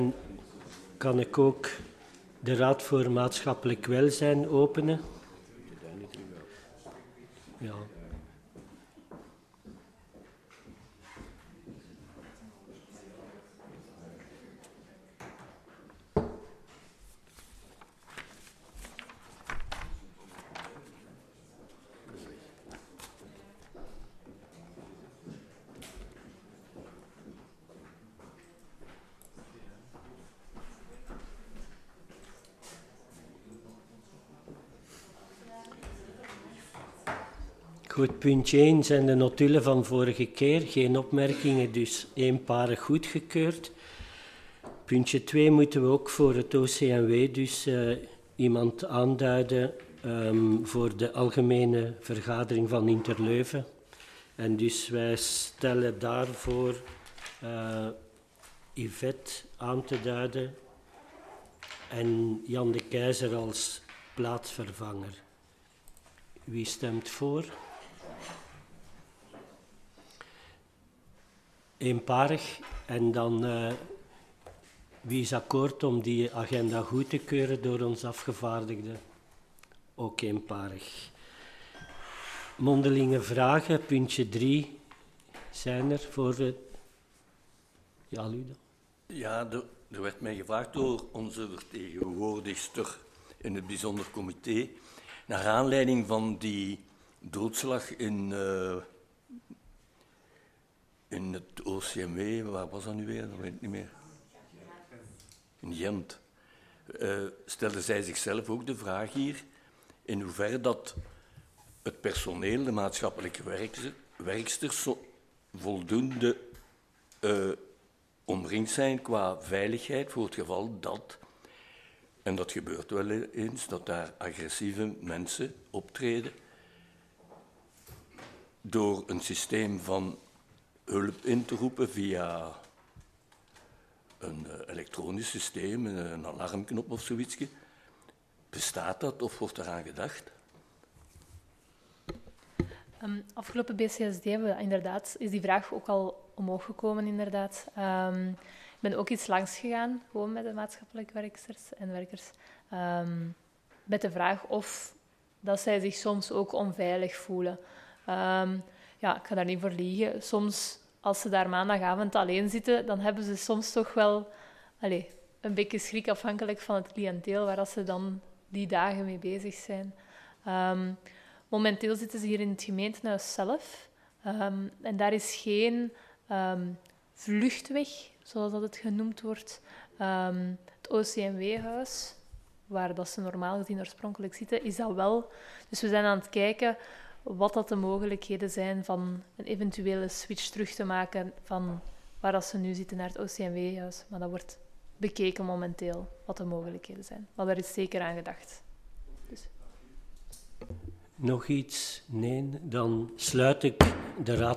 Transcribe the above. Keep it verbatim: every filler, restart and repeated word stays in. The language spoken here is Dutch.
Kan ik ook de Raad voor Maatschappelijk Welzijn openen? Ja. Goed, puntje één zijn de notulen van vorige keer. Geen opmerkingen, dus eenparig goedgekeurd. Puntje twee moeten we ook voor het O C M W dus uh, iemand aanduiden um, voor de algemene vergadering van Interleuven. En dus wij stellen daarvoor uh, Yvette aan te duiden en Jan de Keizer als plaatsvervanger. Wie stemt voor? Eenparig. En dan, uh, wie is akkoord om die agenda goed te keuren door ons afgevaardigde? Ook eenparig. Mondelinge vragen, puntje drie. Zijn er voor het... Ja, Ludo. Ja, er, er werd mij gevraagd door onze vertegenwoordigster in het bijzonder comité, naar aanleiding van die doodslag in, uh, in het O C M W, waar was dat nu weer? Dat weet ik niet meer. In Gent. Uh, stelde zij zichzelf ook de vraag hier, in hoeverre dat het personeel, de maatschappelijke werkster, werksters, voldoende uh, omringd zijn qua veiligheid voor het geval dat, en dat gebeurt wel eens, dat daar agressieve mensen optreden door een systeem van hulp in te roepen via een uh, elektronisch systeem, een alarmknop of zoiets. Bestaat dat of wordt eraan gedacht? Um, afgelopen B C S D hebben we inderdaad, is die vraag ook al omhoog gekomen, inderdaad. Um, ik ben ook iets langs gegaan, gewoon met de maatschappelijke werksters en werkers, um, met de vraag of dat zij zich soms ook onveilig voelen. Um, ja, ik ga daar niet voor liegen. Soms, als ze daar maandagavond alleen zitten, dan hebben ze soms toch wel allez, een beetje schrik, afhankelijk van het cliënteel, waar ze dan die dagen mee bezig zijn. Um, Momenteel zitten ze hier in het gemeentehuis zelf. Um, en daar is geen um, vluchtweg, zoals dat het genoemd wordt. Um, het O C M W-huis, waar dat ze normaal gezien oorspronkelijk zitten, is dat wel. Dus we zijn aan het kijken wat dat de mogelijkheden zijn van een eventuele switch terug te maken van waar dat ze nu zitten naar het O C M W-huis. Maar dat wordt bekeken momenteel, wat de mogelijkheden zijn. Maar daar is zeker aan gedacht. Dus. Nog iets? Nee. Dan sluit ik de Raad